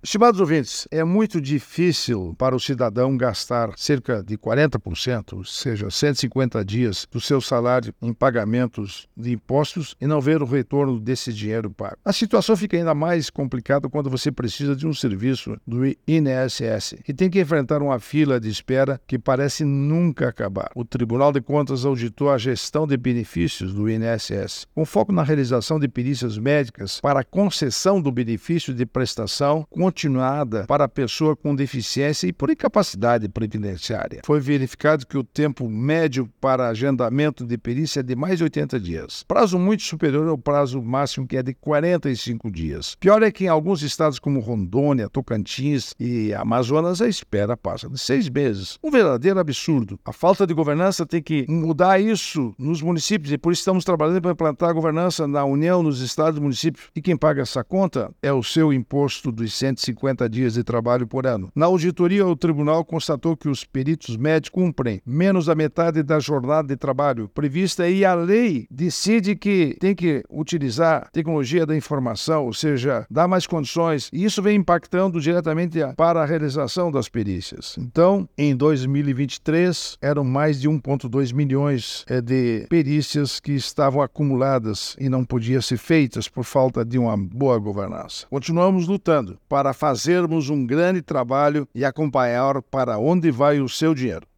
Estimados ouvintes, é muito difícil para o cidadão gastar cerca de 40%, ou seja, 150 dias do seu salário em pagamentos de impostos e não ver o retorno desse dinheiro pago. A situação fica ainda mais complicada quando você precisa de um serviço do INSS e tem que enfrentar uma fila de espera que parece nunca acabar. O Tribunal de Contas auditou a gestão de benefícios do INSS, com foco na realização de perícias médicas para a concessão do benefício de prestação continuada para a pessoa com deficiência e por incapacidade previdenciária. Foi verificado que o tempo médio para agendamento de perícia é de mais de 80 dias, prazo muito superior ao prazo máximo que é de 45 dias. Pior é que em alguns estados como Rondônia, Tocantins e Amazonas a espera passa de 6 meses. Um verdadeiro absurdo. A falta de governança tem que mudar isso nos municípios e por isso estamos trabalhando para implantar a governança na União, nos estados e municípios. E quem paga essa conta é o seu imposto dos 150 dias de trabalho por ano. Na auditoria, o tribunal constatou que os peritos médicos cumprem menos da metade da jornada de trabalho prevista e a lei decide que tem que utilizar tecnologia da informação, ou seja, dar mais condições, e isso vem impactando diretamente para a realização das perícias. Então, em 2023, eram mais de 1,2 milhões de perícias que estavam acumuladas e não podiam ser feitas por falta de uma boa governança. Continuamos lutando para fazermos um grande trabalho e acompanhar para onde vai o seu dinheiro.